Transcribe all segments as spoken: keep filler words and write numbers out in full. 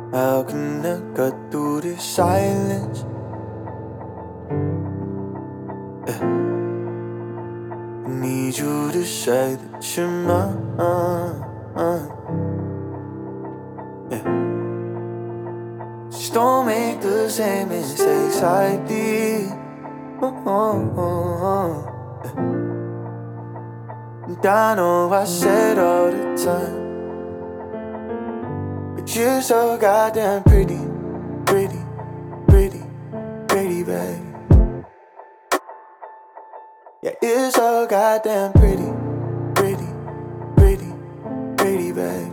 How can I cut through this silence? Yeah. I need you to say that you're mine. Yeah. Just don't make the same mistakes I did. Oh, oh, oh, oh. Yeah. And I know I said all the time, but you're so goddamn pretty, pretty, pretty, pretty, baby. Yeah, you're so goddamn pretty, pretty, pretty, pretty, baby.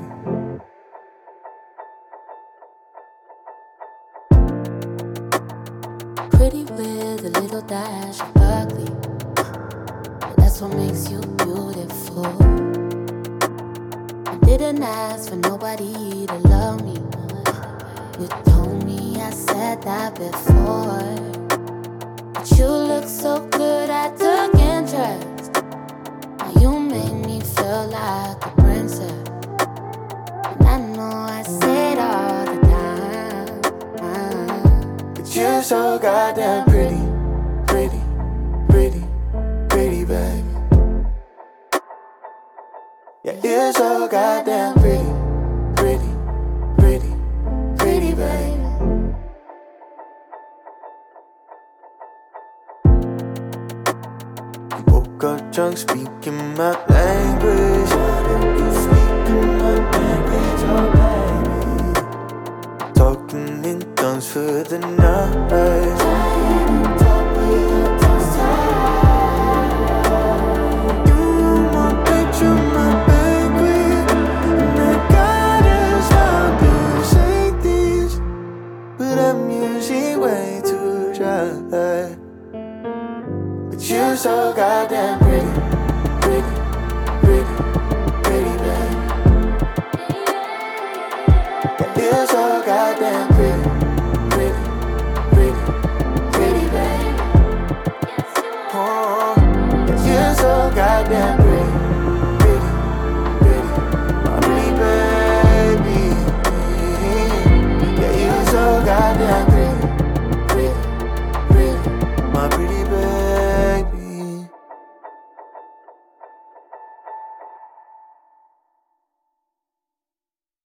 Pretty with a little dash of ugly, but that's what makes you beautiful. I didn't ask for nobody to love me more. You told me I said that before, but you look so good I took interest. Now you make me feel like a princess, and I know I say it all the time. But you're so goddamn pretty, pretty, pretty, pretty, baby. Yeah, you're so goddamn pretty, pretty, pretty, pretty, baby. You woke up drunk speaking my language. You speaking my language, oh baby. Talking in tongues for the night. You my picture, my banquet, and I gotta stop to say these, but I'm usually way too dry. But you're so goddamn pretty,